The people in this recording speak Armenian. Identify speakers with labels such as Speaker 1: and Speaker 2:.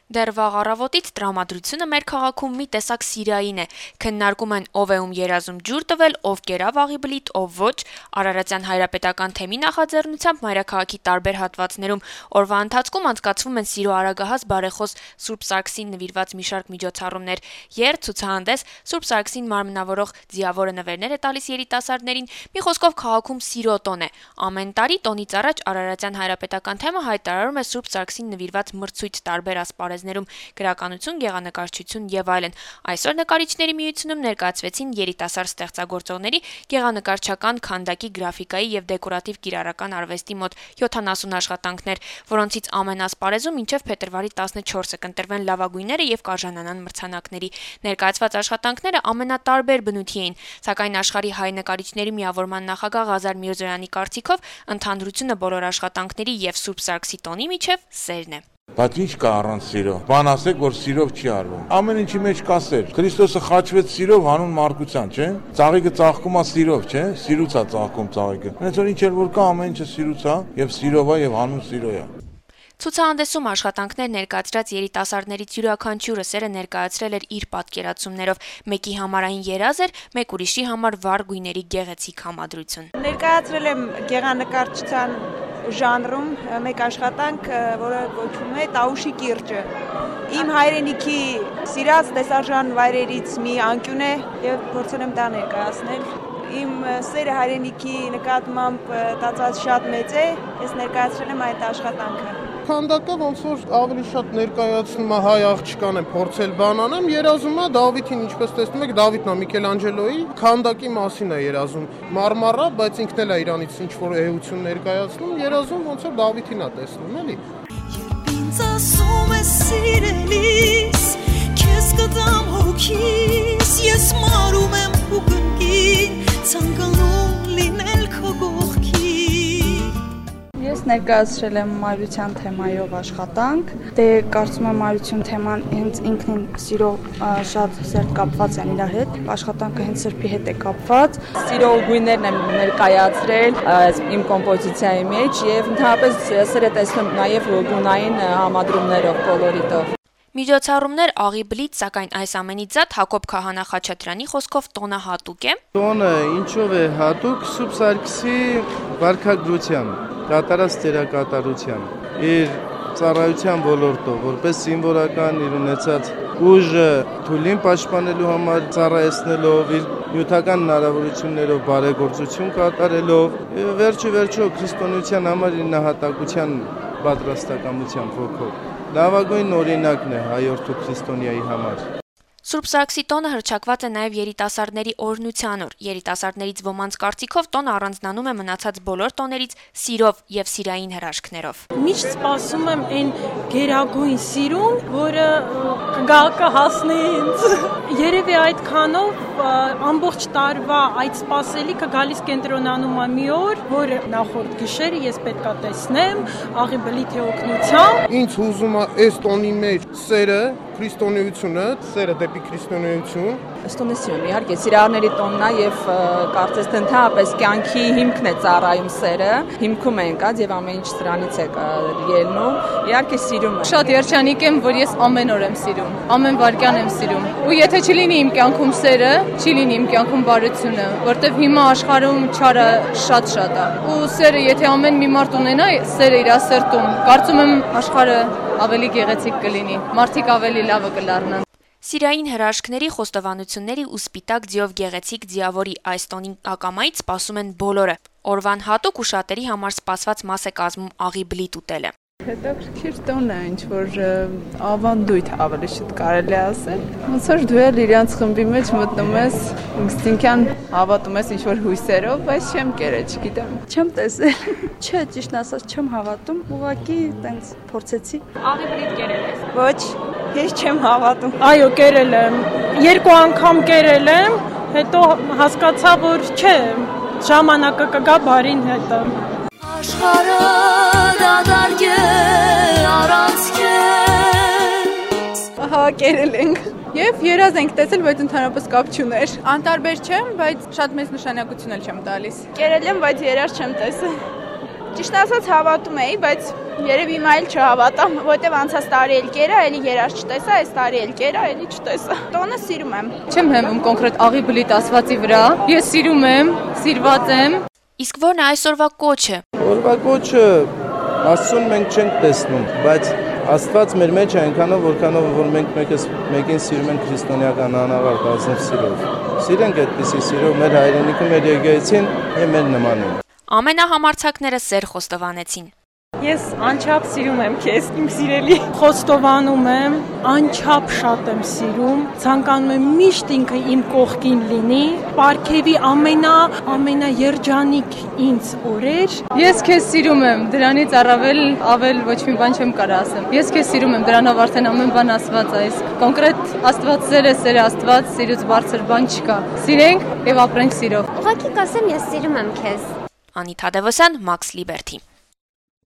Speaker 1: Դեռ վաղ առավոտից տրամադրությունը մեր քաղաքում մի տեսակ Սիրիային է։ Քննարկում են ով է ում երազում ջուր տվել, ով կերավ աղի բլիթ, ով ոչ։ Արարատյան հայրապետական թեմի նախաձեռնությամբ մայրաքաղաքի տարբեր հատվածներում օրվա ընթացքում անցկացվում են սիրո արագահաս բարեխոս Սուրբ Սարգսին նվիրված մի շարք միջոցառումներ։ Երթ, ցուցահանդես, Սուրբ Սարգսին մարմնավորող ձիավորը նվերներ է տալիս երիտասարդներին։ Մի խոսքով քաղաքում սիրո տոն է։ Ամեն տարի տոնից առաջ Արարատյան հայրապետական թեմը հայտարարում է Սուրբ Սարգսին նվիրված մրցույթ տարբեր ասպարեզներում գրականություն, գեղանկարչություն եւ այլն։ Այսօր նկարիչների միությունում ներկայացվեցին երիտասարդ ստեղծագործողների գեղանկարչական քանդակի, գրաֆիկայի եւ դեկորատիվ կիրառական արվեստի մոտ 70 աշխատանքներ, որոնցից ամենասպարեզում մինչեւ փետրվարի 14-ը կընտրվեն լավագույնները եւ կարժանանան մրցանակների։ Ներկայացված աշխատանքները ամենատարբեր բնույթի էին, սակայն աշխարհի հայ նկարիչների միավորման նախագահ Ղազար Միրզոյանի կարծիքով ընդհանրությունը բոլոր աշխատանքների եւ Սուրբ Սարգսի տոնի միջև սերն է։
Speaker 2: Բայց ինչ կա առանց սիրո։ Բան ասեք, որ սիրով չի արվում։ Ամեն ինչի մեջ կա սեր։ Քրիստոսը խաչվեց սիրով հանուն մարդկության, չէ՞։ Ծաղիկը ծաղկում է սիրով, չէ՞։ Սիրուց է ծաղկում ծաղիկը։ Հենց որ ինչ որ կա, ամեն ինչը սիրուց է եւ սիրով է եւ հանուն սիրո է։
Speaker 1: Ցուցահանդեսում աշխատանքներ ներկայացրած երիտասարդներից յուրաքանչյուրը սերը ներկայացրել էր իր պատկերացումներով։ Մեկի համար այն երազ էր, մեկ ուրիշի համար վառ գույների գեղեցիկ համադրություն։
Speaker 3: Ներկայացրել եմ գեղանկարչության ժանրում մեկ աշխատանք, որը կոչվում է Տաուշի կիրճը։ Իմ հայրենիքի սիրած տեսարժան վայրերից մի անկյուն է եւ փորձել եմ դա ներկայացնել։ Իմ սերը հայրենիքի նկատմամբ տածած շատ մեծ է, ես ներկայացրել եմ այդ աշխատանքը։
Speaker 4: Քանդակը ոնց որ ավելի շատ ներկայացնում է հայ աղջկան է փորձել բան անեմ, երազում է Դավիթին, ինչպես տեսնում եք, Դավիթն է Միքելանջելոյի քանդակի մասին է երազում։ Մարմարա, բայց ինքն էլ է իրանից ինչ որ էություն ներկայացնում, երազում ոնց որ Դավիթին է տեսնում, էլի։
Speaker 5: Երբ ինձ ասում ես սիրելիս, քեզ կտամ հոգիս, ես մարում եմ ու կնկին, ցանկանում լինել քո կողքին։
Speaker 6: Ես ներկայացրել եմ մայրության թեմայով աշխատանք, կարծում եմ մայրություն թեման հենց ինքնին սիրո շատ սերտ կապված են իր հետ, աշխատանքը հենց սրբի հետ է կապված։
Speaker 7: Սիրո գույներն եմ ներկայացրել իմ կոմպոզիցիայի մեջ եւ ընդհանրապես սերը տեսնում նաեւ գունային համադրումներով, կոլորիտով։
Speaker 1: Միջոցառումներ աղի բլիթ, սակայն այս ամենից զատ Հակոբ Քահանա Խաչատրյանի խոսքով տոնը հատուկ է։
Speaker 8: Տոնը ինչով է հատուկ Սուրբ Սարգսի վարքագրությամբ, կատարած դերակատարությամբ, իր ծառայության ոլորտով, որպես զինվորական իր ունեցած ուժը թույլին պաշտպանելու համար ծառայեցնելով, իր նյութական հնարավորություններով բարեգործություն կատարելով, վերջո քրիստոնեության համար իր նահատակության պատրաստակամությամբ ոգով։ Լավագույն օրինակն է հայորդու քրիստոնյայի համար։
Speaker 1: Սուրբ Սարգսի տոնը հռչակված է նաև երիտասարդների օրհնության օր։ Երիտասարդներից ոմանց կարծիքով տոնը առանձնանում է մնացած բոլոր տոներից սիրով եւ սիրային հրաշքներով։
Speaker 9: Միշտ սպասում եմ այն գերագույն սիրուն, որը կհասնի ինձ։ Երևի այդքանով ամբողջ տարվա այդ սպասելիքը գալիս կենտրոնանում է մի օր, որ նախորդ գիշերը ես պետքա տեսնեմ աղի բլիթի օգնությամբ։
Speaker 4: Ինձ հուզում է այս տոնի մեջ սերը, քրիստոնեությունը, սերը դեպի քրիստոնեություն։
Speaker 7: Ստոնեսիոն, իհարկե, սիրահարների տոնն է եւ կարծես թե ընդհանրապես կյանքի հիմքն է ծառայում սերը, հիմքում է ընկած եւ ամեն ինչ սրանից է ելնում։ Իհարկե սիրում եմ։
Speaker 10: Շատ երջանիկ եմ, որ ես ամեն օր եմ սիրում, ամեն վայրկյան եմ սիրում։ Ու եթե չլինի իմ կյանքում սերը, չի լինի իմ կյանքում բարությունը, որտեվ հիմա աշխարհում չարը շատ է։ Ու սերը, եթե ամեն մի մարդ ունենա սերը իր սրտում, կարծում եմ աշխարհը ավելի գեղեցիկ կլինի, մարդիկ ավելի լավը կլառնան։
Speaker 1: Սիրային հրաշքների, խոստովանությունների ու սպիտակ ձիով գեղեցիկ ձիավորի այս տոնին ակամայից սպասում են բոլորը։ Օրվան հատուկ ու շատերի համար սպասված մաս է կազմում աղի բլիթ ուտելը։
Speaker 6: Հետաքրքիր տոն է, ինչ որ ավանդույթ ավելի շուտ կարելի ասել։ Ոնց որ դու էլ իրանց խմբի մեջ մտնում ես, ինստինկտյան հավատում ես ինչ որ հույսերով, բայց չեմ կերել, չգիտեմ։ Չեմ տեսել։ Չէ, ճիշտ ասած չեմ հավատում, ուղղակի տենց փորձեցի։
Speaker 1: Աղի բլիթ կերել ես։
Speaker 3: Ոչ, ես չեմ հավատում։
Speaker 9: Այո, կերել եմ։ 2 անգամ կերել եմ, հետո հասկացա, որ չէ, ժամանակը կգա բարին հետը։
Speaker 5: Աշխարհը դադարք է առանց քեզ։
Speaker 6: Ահա կերել ենք։ Եվ երազ ենք տեսել, բայց ընդհանրապես կապ չուներ։ Անտարբեր չեմ, բայց շատ մեծ նշանակություն էլ չեմ տալիս։
Speaker 3: Կերել եմ, բայց երազ չեմ տեսել։ Ճիշտ ասած հավատում էի, բայց
Speaker 6: Երևի հիմա էլ չհավատամ, որտեվ անցած տարի էլ կերա, էլի երազ չտեսա, այս տարի էլ կերա, էլի չտեսա։ Տոնը սիրում եմ։
Speaker 10: Չեմ հեմում կոնկրետ աղի բլիթ ասվածի վրա։ Ես սիրում եմ, սիրված եմ։
Speaker 1: Իսկ ո՞րն է այսօրվա կոչը։
Speaker 8: Օրվա կոչը Աստծուն մենք չենք տեսնում, բայց Աստված մեր մեջ է այնքանով, որքանով որ մենք մեկին սիրում ենք քրիստոնեական անավարտ ազնիվ սիրով։ Սիրենք այդպիսի սիրով մեր հայրենիքը, մեր եկեղեցին եւ մեր նմանին։
Speaker 1: Ամենահամարձակները սեր խոստովանեցին։
Speaker 9: Ես անչափ սիրում եմ քեզ, իմ սիրելի։ Խոստովանում եմ, անչափ շատ եմ սիրում, ցանկանում եմ միշտ ինքը իմ կողքին լինի, պարգևի ամենաերջանիկ ինձ օրեր։
Speaker 10: Ես քեզ սիրում եմ, դրանից ավել ոչ մի բան չեմ կարող ասեմ։ Ես քեզ սիրում եմ, դրանով արդեն ամեն բան ասված է, իսկ կոնկրետ Աստված սեր Աստված, սիրուց բարձր բան չկա։ Սիրենք եւ ապրենք սիրով։
Speaker 11: Ուղղակի կասեմ, ես սիրում եմ քեզ։
Speaker 1: Անի Թադևոսյան, Max Liberty։